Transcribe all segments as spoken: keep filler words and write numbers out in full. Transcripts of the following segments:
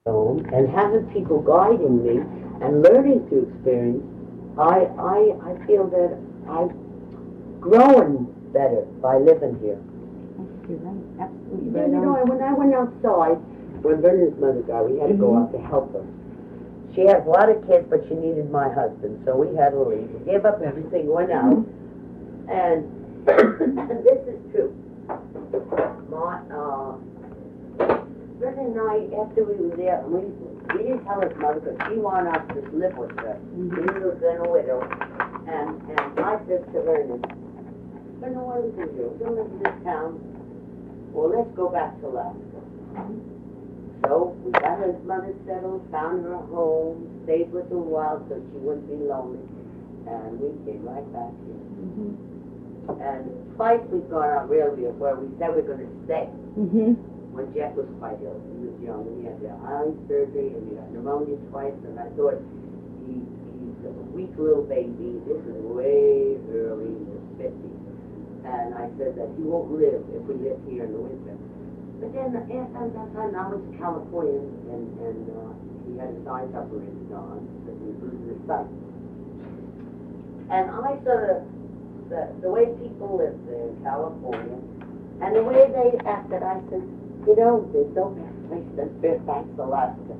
own and having people guiding me and learning through experience, I I I feel that I've grown better by living here. You're right. Absolutely Yeah, right you know, on. when I went outside, when Brenda's mother died, we had to go Mhm. out to help her. She has a lot of kids, but she needed my husband, so we had to leave. We gave up everything, went out, and this is true. My, uh, Brenda and I, after we were there, we, we didn't tell his mother because she wanted us to live with her. She was then a widow, and, and I said to Vernon, Vernon, what are we going to do? We're going to live in this town. Well, let's go back to Alaska. So we got his mother settled, found her a home, stayed with her a while so she wouldn't be lonely, and we came right back here. Mm-hmm. And twice we've gone out really where we said we're going to stay. Mm-hmm. When Jeff was quite ill, he was young, and he had the eye surgery, and he got pneumonia twice, and I thought, he, he's a weak little baby, this is way early in his fifties, and I said that he won't live if we live here in the winter. But then after that time, I was California, and, and uh, he had his eyes operated on, because he was losing his sight. And I sort of, the, the way people live there in California, and the way they acted, I said, you know, there's no better place than Fairfax, Alaska.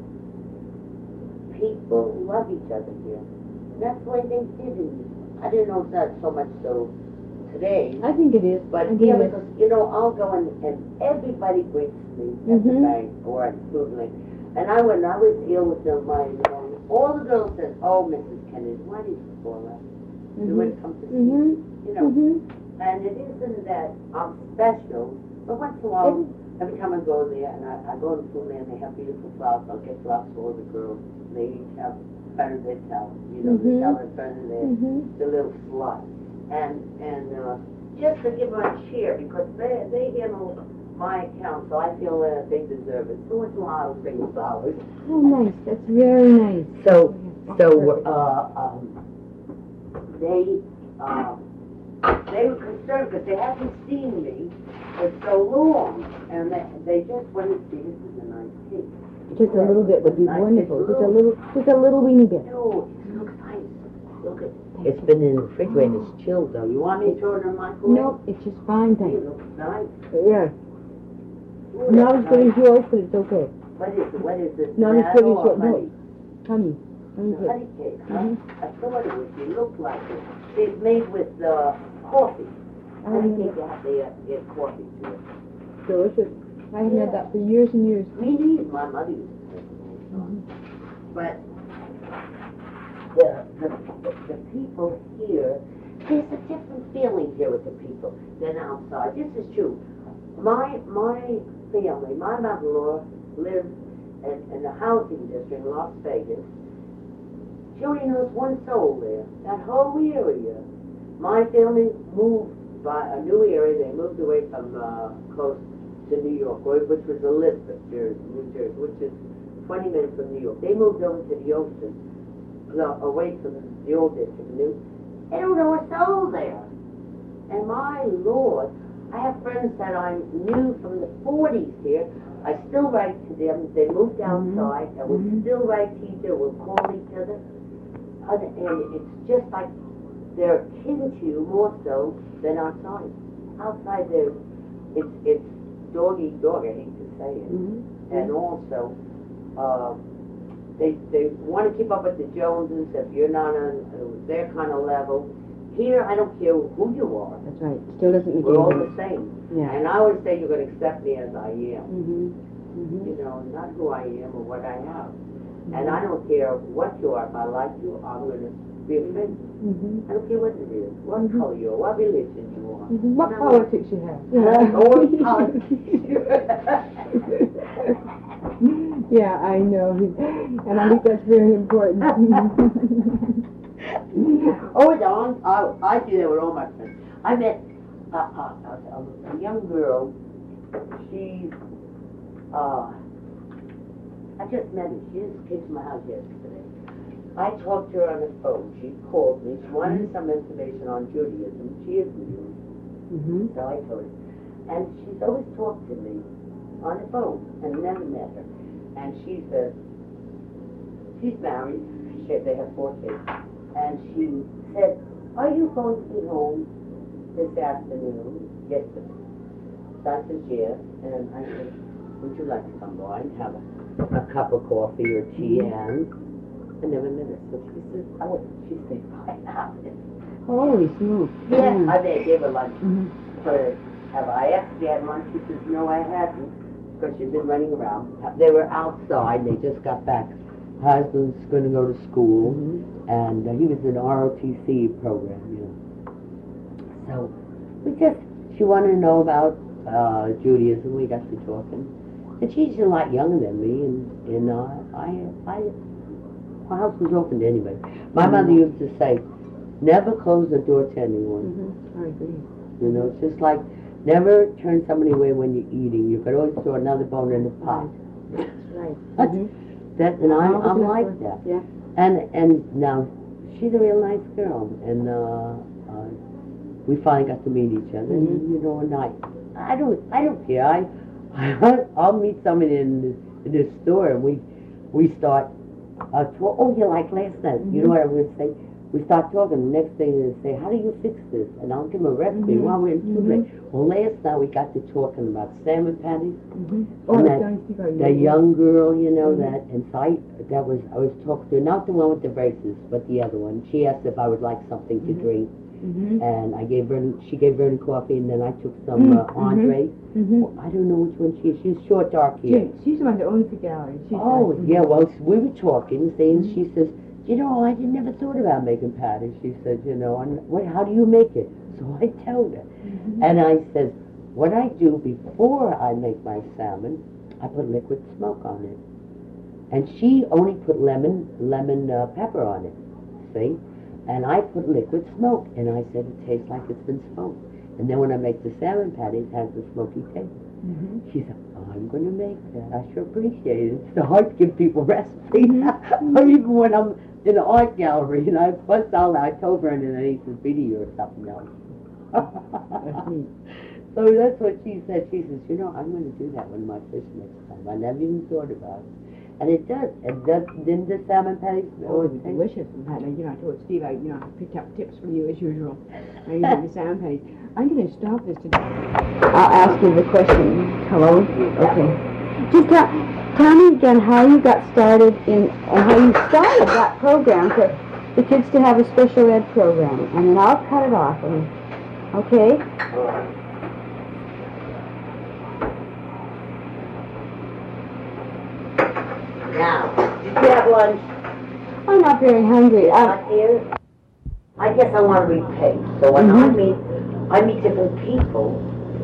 People love each other here. That's the way they did it. I didn't know if that's so much so today. I think it is. But I think yeah, it is. because, you know, I'll go and, and everybody greets me at the Mhm. bank or at Food Link. And I, when I was ill with the, my pneumonia, all the girls said, oh, Missus Kennedy, why did you call us? You wouldn't come to see Mhm. me. You know, Mhm. and it isn't that I'm special, but once in a while, every time I go there, and I, I go to Food Land, they have beautiful flowers. I'll get flowers for all the girls. They each have Bernadette towels, you know, Mhm. the towel and Bernadette, Mhm. the little slot. And, and, uh, just to give them a cheer, because they, they handle my account, so I feel that they deserve it. So once in a while, I'll bring them flowers. Oh, nice. That's very nice. So, so, uh, um, they, um, they were concerned because they hadn't seen me for so long, and they, they just wanted to see, this is a nice cake. Just a little bit would be Nice. wonderful. It's Just a little, just a little weeny bit. No, it looks nice. Look at, it's been in the refrigerator, it's chilled though. You want me to throw it in the microwave? Nope, it's just fine, It thanks. looks nice. Yeah. Ooh, Not that's as good as nice. yours, but it's okay. What is it, what is it? Not as Banana good as or yours. honey? No, honey. Honey The cake. honey cake, huh? Mhm. I thought it would, it looked like it. It's made with, uh, coffee. Oh, Honey yeah. cake, you have to uh, get coffee to it. Delicious. I haven't had that for years and years. Me neither, my mother used to make it all the time. Mhm. But the, the, the people here, there's a different feeling here with the people than outside. This is true. My, my family, my mother-in-law lives in, in the housing district in Las Vegas. She only knows one soul there, that whole area. My family moved by a new area. They moved away from uh, close to New York, which was Elizabeth, Jersey, New Jersey, which is twenty minutes from New York. They moved over to the ocean, no, away from the old district. New. They don't know a soul there. And my Lord, I have friends that I knew from the forties here. I still write to them. They moved outside, and we Mhm. still write to each other. We'll call each other. And it's just like they're kin to you more so than outside. Outside, there's, it's, it's dog eat dog, I hate to say it. Mhm. And also, uh, they, they want to keep up with the Joneses if you're not on uh, their kind of level. Here, I don't care who you are. That's right. Still doesn't make We're all any the same. Yeah. And I always say you're going to accept me as I am. Mhm. You Mhm. know, not who I am or what I have. And I don't care what you are. If I like you, I'm going to be a friend. Mhm. I don't care what it is, what Mhm. color you are, what religion you are. Mhm. What No. politics you have? Yeah. Or politics. Yeah, I know. And I think that's very important. Oh, no, I, I do that with all my friends. I met a, a, a, a young girl. She's, uh, I just met her. She just came to my house yesterday. I talked to her on the phone. She called me. She wanted some information on Judaism. She is Jewish. Mhm. So I told her. And she's always talked to me on the phone and never met her. and she says, she's married, she, they have four kids, and she said, are you going to be home this afternoon? Yes, sir. So I said, yes, and I said, would you like to come by and have a, a cup of coffee or tea? And I never met her, so she says, oh, she stayed right out. Holy smokes. Yeah, I they gave her lunch. Mm-hmm. For, have I asked if you had lunch? She says, no, I hadn't, because she'd been running around. They were outside, they just got back. Husband's going to go to school, mm-hmm. and uh, he was in R O T C program, you know. So we just, she wanted to know about uh, Judaism. We got to talking, and she's a lot younger than me, and and uh, I, I, my house was open to anybody. My mm-hmm. mother used to say, never close the door to anyone. Mm-hmm. I agree. You know, it's just like never turn somebody away when you're eating. You could always throw another bone in the pot. That's right. That's, mm-hmm. That, and I'm, I'm like that. Yeah. And and now, she's a real nice girl, and uh, uh, we finally got to meet each other. Mm-hmm. And, you know, and I, I don't, I don't care. I, I I'll meet somebody in this, in this store, and we, we start. Uh, to, oh, you like last night? Mm-hmm. You know what I would say? We start talking. The next thing is say, how do you fix this? And I'll give them a recipe mm-hmm. while we're in mm-hmm. Well, last night we got to talking about salmon patties. Mm-hmm. Oh, and that, that young girl, you know, mm-hmm. that, and so I, that was, I was talking to her, not the one with the braces, but the other one. She asked if I would like something to mm-hmm. drink, mm-hmm. and I gave Vernon, she gave Vernon coffee, and then I took some mm-hmm. uh, Andre. Mm-hmm. Well, I don't know which one she is. She's short, dark hair. She, she's the one that owns the gallery. She's oh, like, yeah, well, we were talking, saying, mm-hmm. she says, you know, I didn't never thought about making patties. She said, you know, and what, how do you make it? So I tell her. Mm-hmm. And I said, what I do before I make my salmon, I put liquid smoke on it. And she only put lemon, lemon uh, pepper on it, see? And I put liquid smoke. And I said, it tastes like it's been smoked. And then when I make the salmon patties, it has the smoky taste. Mm-hmm. She said, oh, I'm going to make that. I sure appreciate it. It's so hard to give people recipes. Mm-hmm. Or even when I'm in an art gallery, and I bust out, I told her, and then I need to video or something else. So that's what she said. She says, you know, I'm going to do that with my fish next time. I never even thought about it. And it does. It does. Didn't the salmon patties? Oh, it was delicious. And I, you know, I told Steve, I, you know, I picked up tips from you as usual. I used the salmon patties. I'm going to stop this today. I'll ask you the question. Hello? Okay. Just tell, tell me again how you got started in, and how you started that program for the kids to have a special ed program. And then I'll cut it off. And, okay? Now, did you have lunch? I'm not very hungry. Not here? I guess I want to repay. So when mm-hmm. I meet, I meet different people.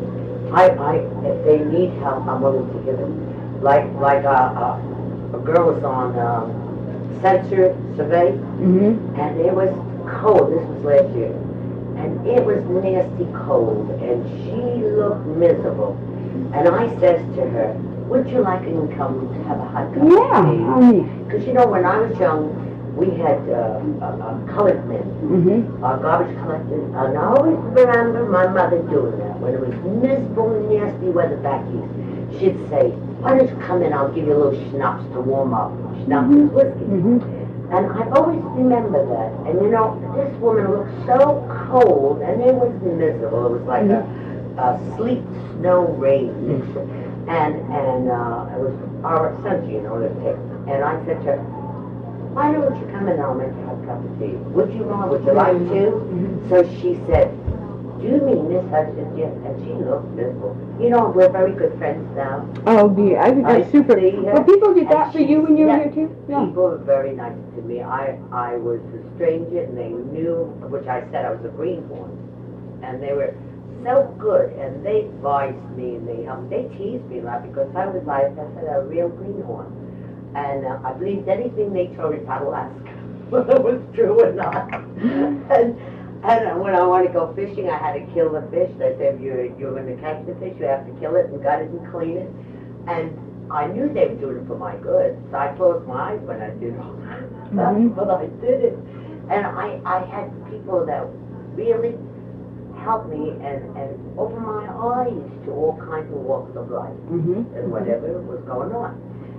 I, I, if they need help, I'm willing to give them. Like, like a, a, a girl was on um, sensor survey, mm-hmm. and it was cold. This was last year, and it was nasty cold, and she looked miserable. And I says to her, would you like to come to have a hot cup yeah, of tea? Yeah, because you know, when I was young, we had uh, a, a colored men, mm-hmm. our garbage collectors, and I always remember my mother doing that. When it was miserable, nasty weather back east, she'd say, why don't you come in, I'll give you a little schnapps to warm up. Schnapps mm-hmm. is whiskey. Mm-hmm. And I always remember that. And you know, this woman looked so cold, and it was miserable. It was like mm-hmm. a, a sleet, snow, rain mixture. And, and uh, it was our sense, you know, to take. And I said to her, why don't you come in and I'll make you a cup of tea? Would you, Mom? Would you like to? Mm-hmm. So she said, do you mean this? I said, yes. And she looked miserable. You know, we're very good friends now. Oh, dear. I think that's I super. Well, people did that for you when you were yeah, here, too? Yeah. People were very nice to me. I, I was a stranger, and they knew, which I said I was a greenhorn. And they were so good, and they advised me, and they um, they teased me a lot because I was like, I said, a real greenhorn. And uh, I believed anything they told me about Alaska, whether it was true or not. and and when I wanted to go fishing, I had to kill the fish. They said, if you're, you're going to catch the fish, you have to kill it and gut it and clean it. And I knew they were doing it for my good, so I closed my eyes when I did it. Mm-hmm. But I did it. And I, I had people that really helped me and, and opened my eyes to all kinds of walks of life mm-hmm. and whatever was going on.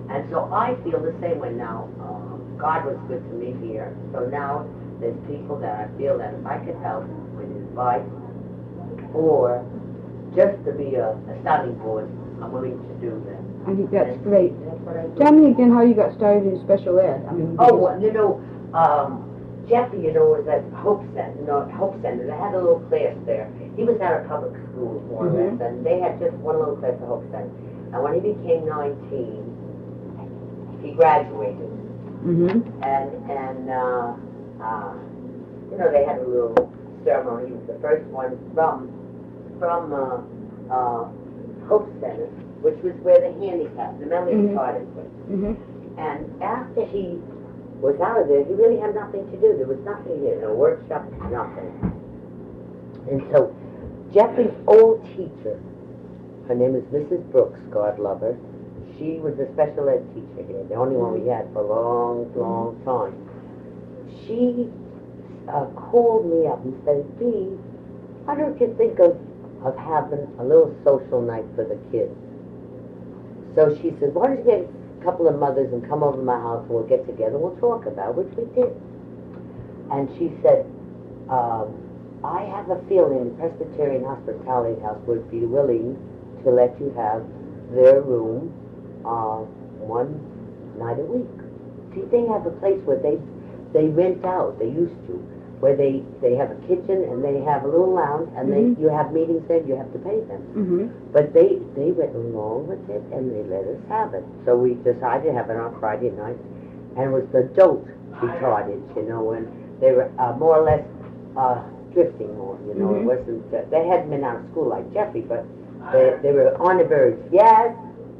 And so I feel the same way now. Um, God was good to me here. So now there's people that I feel that if I could help with advice or just to be a, a sounding board, I'm willing to do that. I think that's And great. That's what I do. Tell me again how you got started in special ed. I mean, Oh, well, you know, um, Jeffy, you know, was at Hope Center, no, Hope Center. They had a little class there. He was at a public school, more or Mhm. less, and they had just one little class at Hope Center. And when he became nineteen, he graduated. Mm-hmm. And, and, uh, uh, you know, they had a little ceremony. He was the first one from, from, uh, uh, Hope Center, which was where the handicapped, the mentally Mhm. retarded was. Mm-hmm. And after he was out of there, he really had nothing to do. There was nothing here, no workshop, nothing. And so, Jeffrey's old teacher, her name is Missus Brooks, God love her. She was a special ed teacher here, the only one we had for a long, long time. She uh, called me up and said, Dee, why don't you think of, of having a little social night for the kids? So she said, why don't you get a couple of mothers and come over to my house and we'll get together and we'll talk about it, which we did. And she said, um, I have a feeling the Presbyterian Hospitality House would be willing to let you have their room uh, one night a week. See, they have a place where they they rent out, they used to, where they, they have a kitchen and they have a little lounge and Mhm. they you have meetings there, you have to pay them. Mm-hmm. But they, they went along with it and they let us have it. So we decided to have it on Friday night. And it was the adult retarded, you know, and they were uh, more or less uh, drifting more, you know. Mhm. It wasn't, uh, they hadn't been out of school like Jeffrey, but they, they were on the verge. Yes?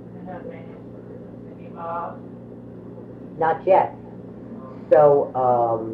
Not yet. So, um,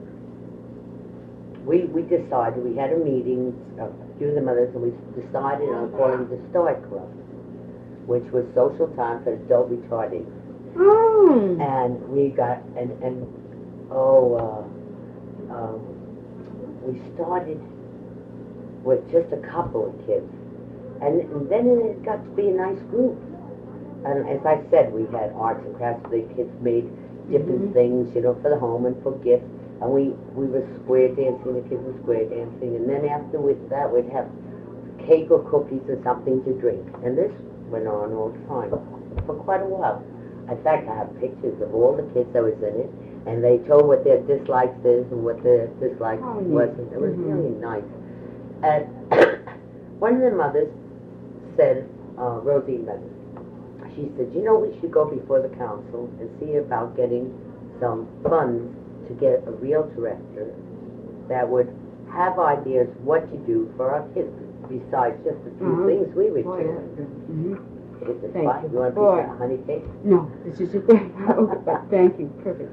we, we decided, we had a meeting, a few of the mothers, and we decided on calling the Start Club, which was social time for adult retarded. Oh. And we got, and, and, oh, uh, um, we started with just a couple of kids. And, and then it got to be a nice group. And as I said, we had arts and crafts. The kids made different Mhm. things, you know, for the home and for gifts. And we, we were square dancing, the kids were square dancing. And then after with that, we'd have cake or cookies or something to drink. And this went on all the time for quite a while. In fact, I have pictures of all the kids that was in it. And they told what their dislikes is and what their dislikes Oh, neat. wasn't. It was Mhm. really nice. And one of the mothers said, uh, Rosie Leonard, she said, you know, we should go before the council and see about getting some funds to get a real director that would have ideas what to do for our kids, besides just a few Mhm. things we would Boy, do. that's good. Mm-hmm. Is it Thank fine? you. You want a Boy. piece of honey cake? No, this is a great. Okay, but thank you. Perfect.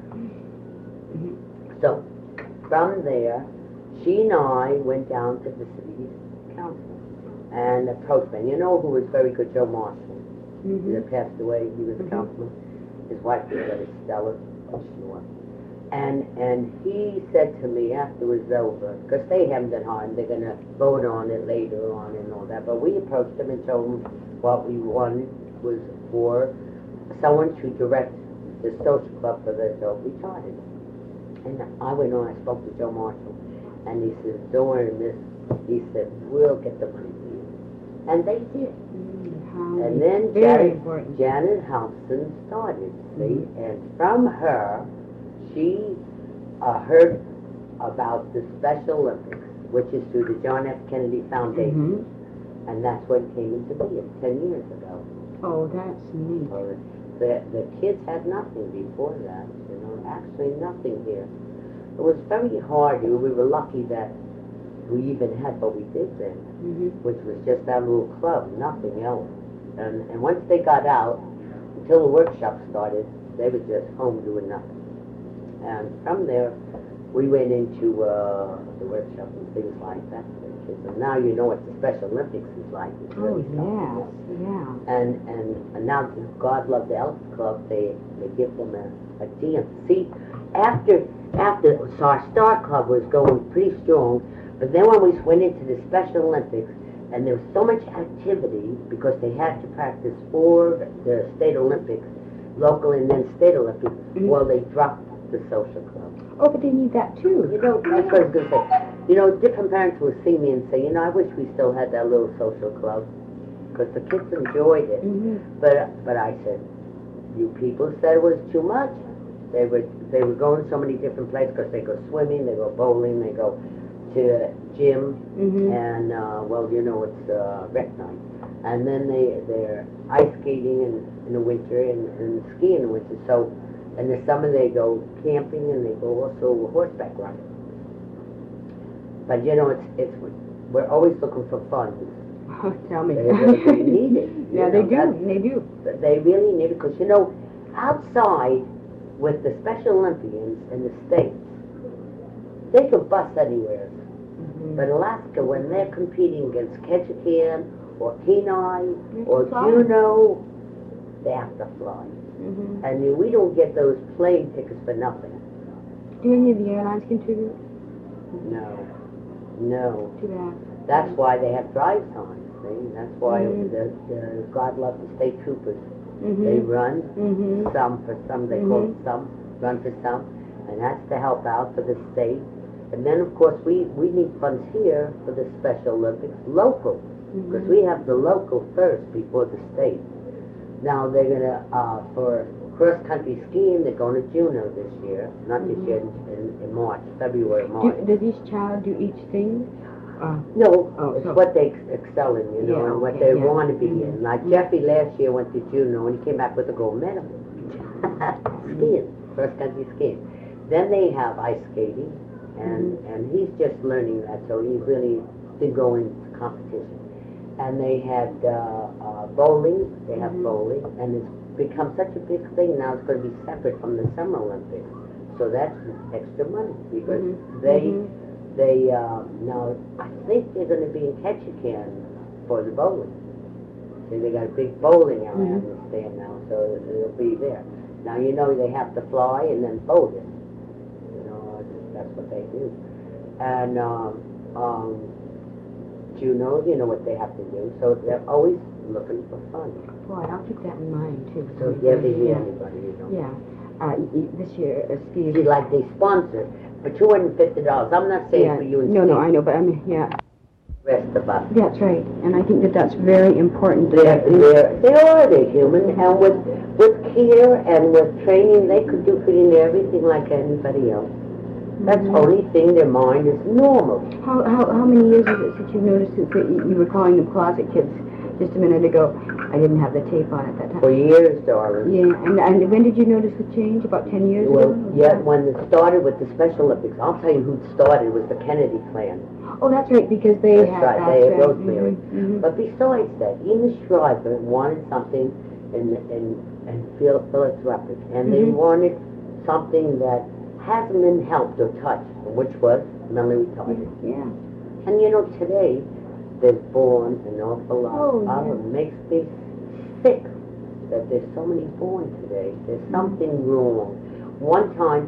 So, from there, she and I went down to the city council and approached them. You know who was very good, Joe Marshall. Mm-hmm. He passed away. He was a Mhm. councilman. His wife was very stellar. Oh, she was. And and he said to me after it was over, because they haven't done hard, they're going to vote on it later on and all that. But we approached him and told him what we wanted was for someone to direct the social club for the adult retarded. And I went on, I spoke to Joe Marshall, and he said, don't worry, miss. He said, we'll get the money for you. And they did. Mm, And then very Janet, important. Janet Houston started, see? Mhm. And from her, she uh, heard about the Special Olympics, which is through the John F. Kennedy Foundation. Mhm. And that's when it came into being, ten years ago. Oh, that's neat. So the, the kids had nothing before that, you know, actually nothing here. It was very hard. We were lucky that we even had what we did then, Mm-hmm. which was just that little club, nothing else. And, and once they got out, until the workshop started, they were just home doing nothing. And from there, we went into uh, the workshop and things like that for the kids. And now you know what the Special Olympics is like. It's Oh, really something. yes, yeah. And, and and now God Love the Elks Club, they they give them a, a dance. See, after after so our Star Club was going pretty strong, but then when we went into the Special Olympics, and there was so much activity because they had to practice for the State Olympics, local and then state Olympics. Mhm. Well, they dropped the social club. Oh, but they need that too. You know, that's what I was going to say. You know, different parents will see me and say, you know, I wish we still had that little social club, because the kids enjoyed it. Mhm. But but I said, you people said it was too much. They were they were going so many different places, because they go swimming, they go bowling, they go to gym, Mhm. and uh, well, you know, it's uh, rec night, and then they they're ice skating in, in the winter and, and skiing in the winter. So in the summer they go camping and they go also horseback riding. But you know, it's it's we're always looking for funds. Oh, tell me. They, they, they need it. you Yeah, know, they do. that's- They do. They really need it, because you know, outside with the Special Olympians in the States, they could bus anywhere. Mhm. But Alaska, when they're competing against Ketchikan or Kenai You or can fly. Juneau, they have to fly. Mhm. And we don't get those plane tickets for nothing. Do any of the airlines contribute? No, no. Too bad. That's why they have drive times, see? That's why Mhm. the, the God love the state troopers. Mhm. They run Mhm. some for some, they call it Mhm. some, run for some, and that's to help out for the state. And then, of course, we, we need funds here for the Special Olympics, local, because Mhm. we have the local first before the state. Now, they're going to, uh, for cross-country skiing, they're going to Juneau this year, not this Mhm. year, in, in March, February, Do, March. does each child do each thing? Uh, No, Oh, it's so- what they ex- excel in, you know, Yeah, and what okay, they yeah. want to be Mhm. in. Like Mhm. Jeffy last year went to Juneau and he came back with a gold medal. Skiing, cross country skiing. Then they have ice skating, and Mhm. and he's just learning that, so he really did go into competition. And they had uh, uh, bowling. They have Mhm. bowling, and it's become such a big thing now. It's going to be separate from the Summer Olympics, so that's extra money because Mhm. they. Mhm. They, uh, now, I think they're gonna be in Ketchikan for the bowling. See, they got a big bowling alley, I Mhm. understand now, so it'll be there. Now, you know, they have to fly and then bowl it. You know, that's what they do. And, um, um, Juneau, you know what they have to do, so they're always looking for fun. Boy, I'll keep that in mind too. So if you ever hear Yeah. anybody, you know. Yeah. Uh, y- y- this year, uh, Steve. See, like they sponsor for two hundred and fifty dollars. I'm not saying Yeah. for you and No, no, Steve, I know, but I mean, yeah. the rest of us. That's right, and I think that that's very important. They're, they're, they are, they're human, and with, with care and with training, they could do pretty near everything like anybody else. That's the Mhm. only thing, their mind is normal. How, how, how many years is it since you've noticed that you you were calling them closet kids just a minute ago? I didn't have the tape on at that time. For years, darling. Yeah, and, and when did you notice the change? About ten years Well, ago? yeah, when it started with the Special Olympics, I'll tell you who started was the Kennedy clan. Oh, that's right, because they That's had right, that. they had uh, Rosemary. mhm, mhm. But besides that, Ina Shriver wanted something in, in, in phil- philanthropic, and they Mhm. wanted something that hasn't been helped or touched, which was mentally retarded. Yeah. And you know, today, there's born an awful lot. Oh, of yeah. It makes me sick that there's so many born today. There's Mm-hmm. something wrong. One time,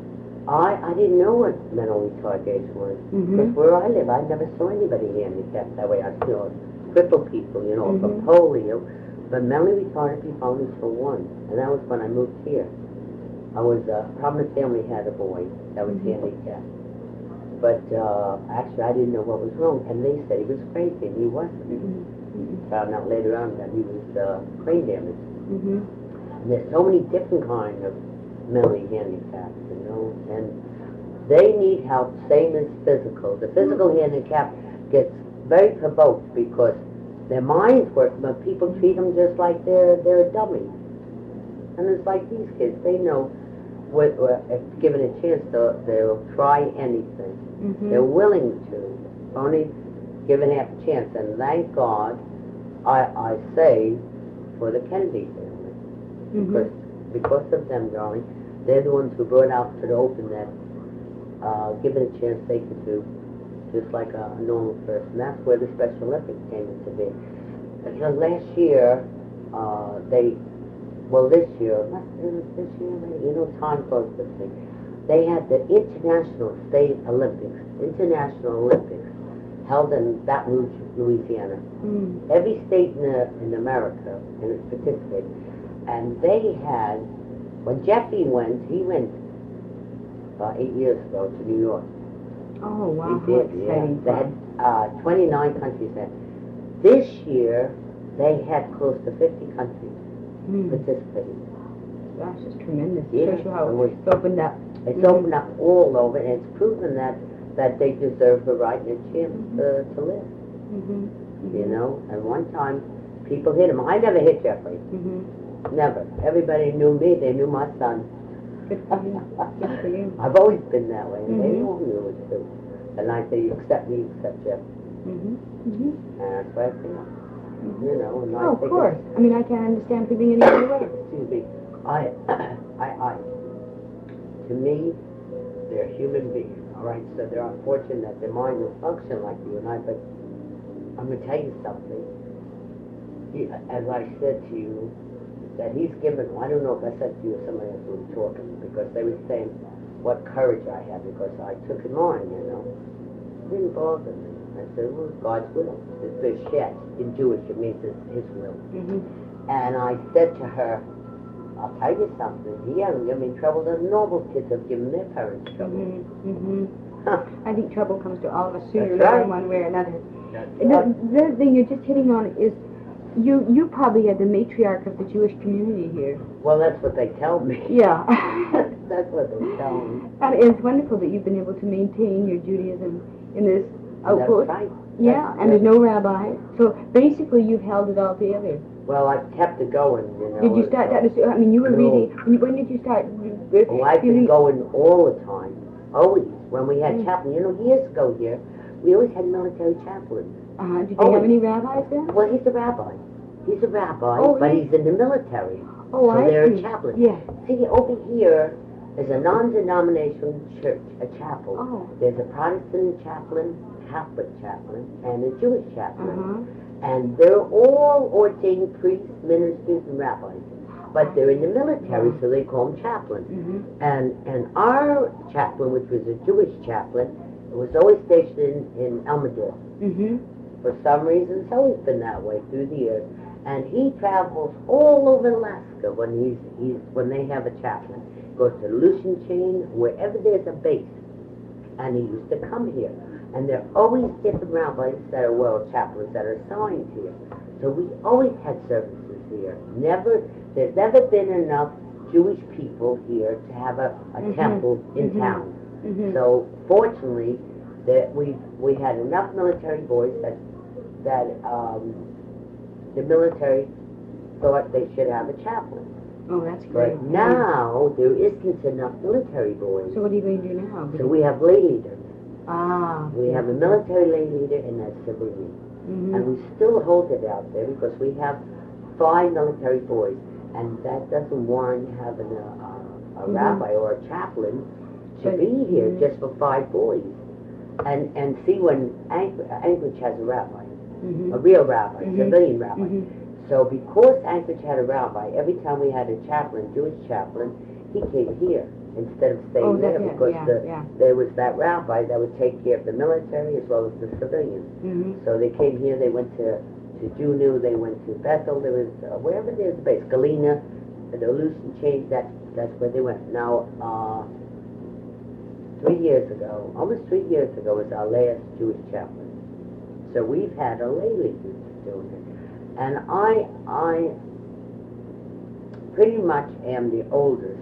I I didn't know what mental retardation was. Mhm. Because where I live, I never saw anybody handicapped that way. I saw crippled people, you know, Mhm. for polio. But mentally retarded people only saw one. And that was when I moved here. I was, uh, Providence family had a boy that was Mhm. handicapped. But uh, actually, I didn't know what was wrong, and they said he was crazy, and he wasn't. Mhm. Found out later on that he was uh, brain damaged. Mhm. And there's so many different kinds of mentally handicapped, you know, and they need help, same as physical. The physical handicap gets very provoked because their minds work, but people treat them just like they're they're a dummy. And it's like these kids, they know what, what if given a chance, they'll, they'll try anything. Mhm. They're willing to, only given half a chance. And thank God, I, I say, for the Kennedy family. Mhm. Because, because of them, darling, they're the ones who brought out to the open that, uh, given a chance, they could do just like a, a normal person. That's where the Special Olympics came into being. Because last year, uh, they, well, this year, must it was this year, you know, time goes this thing. They had the International State Olympics, International Olympics, held in Baton Rouge, Louisiana. Mm. Every state in, the, in America, and it's participated, and they had, when Jeffy went, he went about eight years ago to New York. Oh, wow. He How did, yeah. exciting. They had uh, twenty-nine countries there. This year, they had close to fifty countries Hmm. participating. Gosh, it's tremendous. Yeah, Shows you how it was- it's opened up. It's Mhm. opened up all over, and it's proven that, that they deserve the right and a chance to, to live, Mm-hmm. you know? And one time, people hit him. I never hit Jeffrey. Mm-hmm. Never. Everybody knew me. They knew my son. Good for you. Good for you. I've always been that way, and they Mhm. all knew it too. And I say, you accept me, you accept Jeff. Mm-hmm. Mm-hmm. And that's what I feel. You know, and I Oh, of think course. I mean, I can't understand feeling any other way. Excuse me. I, I, I, to me, they're human beings, all right? So they're unfortunate that their mind will function like you and I, but I'm going to tell you something. He, as I said to you, that he's given, I don't know if I said to you or somebody else who was talking, because they were saying what courage I had because I took him on, you know. It didn't bother me. I said, well, it's God's will. It's the shet. In Jewish, it means it's his will. Mm-hmm. And I said to her, I'll tell you something. He hasn't given me trouble. The normal kids have given their parents trouble. Mm-hmm. Mm-hmm. Huh. I think trouble comes to all of us sooner or That's later, right. one way or another. That's And right. the, the other thing you're just hitting on is you you probably are the matriarch of the Jewish community here. Well, that's what they tell me. Yeah. That's what they tell me. And it's wonderful that you've been able to maintain your Judaism in this That's output. right. Yeah, That's and there's good. no rabbi. So basically you've held it all together. Well, I've kept it going, you know. Did you start that? so- as- I mean, you were No. really. When, when did you start? uh, Oh, I've been feeling- going all the time. Always. When we had Mm. chaplain, you know, years ago here, we always had military chaplains. Uh-huh. Did you Oh, have and- any rabbis then? Well, he's a rabbi. He's a rabbi, Oh, but he- he's in the military. Oh, so I they're see. a chaplain. Yeah. See, over here is a non-denominational church, a chapel. Oh. There's a Protestant chaplain, Catholic chaplain, and a Jewish chaplain. Uh-huh. And they're all ordained priests, ministers, and rabbis. But they're in the military, so they call them chaplains. Mm-hmm. And and our chaplain, which was a Jewish chaplain, was always stationed in, in Elmendorf. Mm-hmm. For some reason, it's always been that way through the years. And he travels all over Alaska when he's he's when they have a chaplain. Goes to Lucian Chain, wherever there's a base. And he used to come here. And there are always different rabbis that are world chaplains that are assigned here. So we always had services here. Never, there's never been enough Jewish people here to have a, a Mhm. temple in Mhm. town. Mm-hmm. So fortunately, that we we had enough military boys that that um, the military thought they should have a chaplain. Oh, that's great. But now there isn't enough military boys. So what are you going to do now? So we have lay leaders. Ah. We have a military lay leader and a civilian. Mm-hmm. And we still hold it out there because we have five military boys. And that doesn't warrant having a, a, a Mhm. rabbi or a chaplain to But- be here mhm. just for five boys. And and see, when Anch- Anchorage has a rabbi, Mm-hmm. a real rabbi, Mhm. civilian rabbi. Mhm. So because Anchorage had a rabbi, every time we had a chaplain, Jewish chaplain, he came here instead of staying Oh, there that, yeah, because yeah, the, yeah. there was that rabbi that would take care of the military as well as the civilians. Mm-hmm. So they came here, they went to, to Juneau, they went to Bethel, there was, uh, wherever there's a base, Galena, the Lucian Change, that's, that's where they went. Now, uh, three years ago, almost three years ago was our last Jewish chaplain. So we've had a lay leader doing it. And I, I pretty much am the oldest,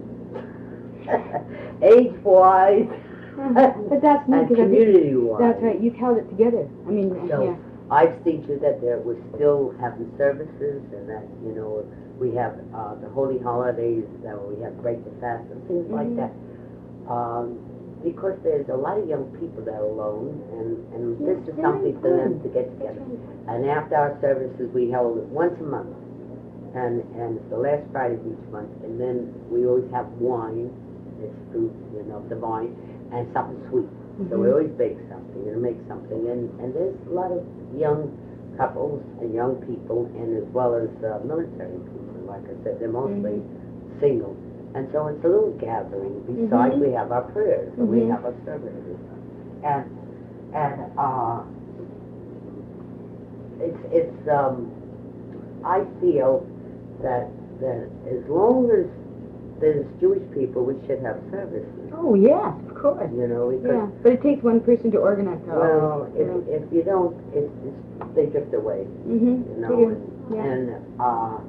age-wise, But that's neat, and 'cause I think community-wise. that's right. You've held it together. I mean, So yeah. I've seen to that there we're still having services and that, you know, we have uh, the holy holidays, that we have break the fast and things like Mhm. that. Um, because there's a lot of young people that are alone, and, and Yeah, this is very something for them good. to get That's together. right. And after our services, we held it once a month, and and it's the last Friday of each month. And then we always have wine, it's fruit, you know, the vine, and something sweet. So we Mhm. always bake something and make something, and and there's a lot of young couples and young people, and as well as uh, military people. Like I said, they're mostly single, and so it's a little gathering. Besides, Mhm. we have our prayers, and we Mhm. have our services, and and uh, it's it's um, I feel that that as long as there's Jewish people, we should have services. Oh, yes, of course. You know, because, Yeah, but it takes one person to organize it all. well, if, Yeah. if you don't, it's, it's, they drift away, Mm-hmm. you know, and, Yeah. and, uh,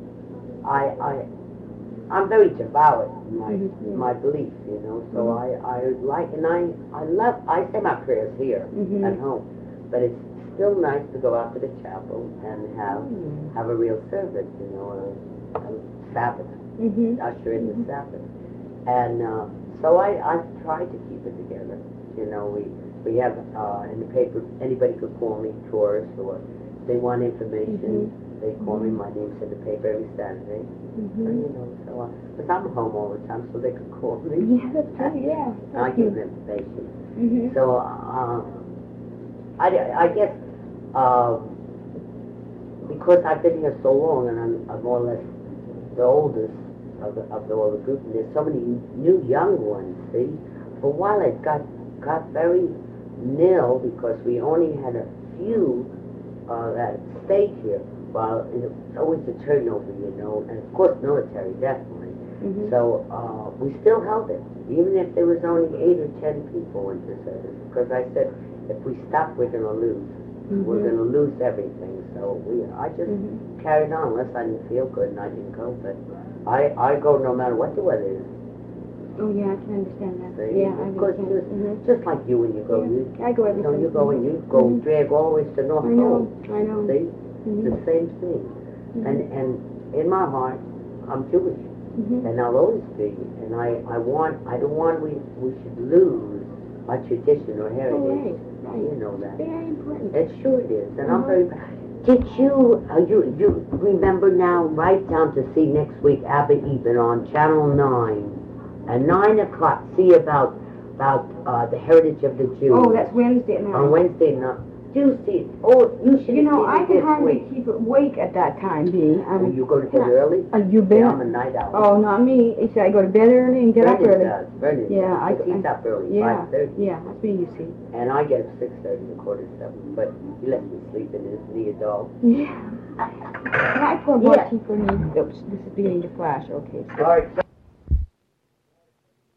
I, I, I'm very devout in my, Mhm, yeah. my beliefs, you know, so Mhm. I, I like, and I, I love, I say my prayers here Mhm. at home, but it's still nice to go out to the chapel and have, Mm. have a real service, you know, a, a Sabbath, Mm-hmm. usher in Mhm. the Sabbath. And uh, so I, I try to keep it together. You know, we, we have uh, in the paper, anybody could call me, tourists, or they want information, they call me, my name's in the paper every Saturday. Mm-hmm. And, you know, so, because I'm home all the time, so they could call me. Yeah, that's true, yeah. And I give them information. Mm-hmm. So, uh, I, I guess, um, because I've been here so long, and I'm, I'm more or less the oldest of the, of the, all the group, and there's so many new young ones, see? For a while it got, got very nil, because we only had a few uh, that stayed here, while it's always a turnover, you know, and of course military, definitely. Mm-hmm. So uh, we still held it, even if there was only eight or ten people into service, because I said, if we stop, we're going to lose. Mm-hmm. We're going to lose everything. So we, I just Mm-hmm. carried on, unless I didn't feel good and I didn't go. But I, I go no matter what the weather is. Oh, yeah, I can understand that. See? Yeah, I Of course, understand. just, Mm-hmm. just like you when you go, Yeah, you, I go every you know, you Sunday. go and you go Mhm. drag all the way to North I know, Pole. I know. See, Mhm. the same thing. Mhm. And and in my heart, I'm Jewish, Mhm. and I'll always be. And I, I want, I don't want we we should lose our tradition or Oh, heritage. right, right. You know that. Very important. It sure is, and I'm Mhm. very proud. Did you, uh, you, you remember now, write down to see next week Abba Eben on Channel nine, at nine o'clock, see about, about, uh, the heritage of the Jews. Oh, that's Wednesday at night. On Wednesday night. Do see, it. Oh, you should You know, I have can seen it this hardly week. keep awake at that time, Bee. I Oh, mean, you go to bed yeah. early? Uh, you bet. Yeah, I'm a night owl. Oh, not me. He said I go to bed early and get up Brendan early. does, Brendan Yeah, does, I but go- he's I- up early, Yeah, five thirty. yeah, that's me, you see. And I get up six thirty, a quarter to seven, but he lets me sleep in his, the adult. Yeah. Can I pour more Yeah. tea for me? Oops, this is beginning to flash. Okay. So. All right, so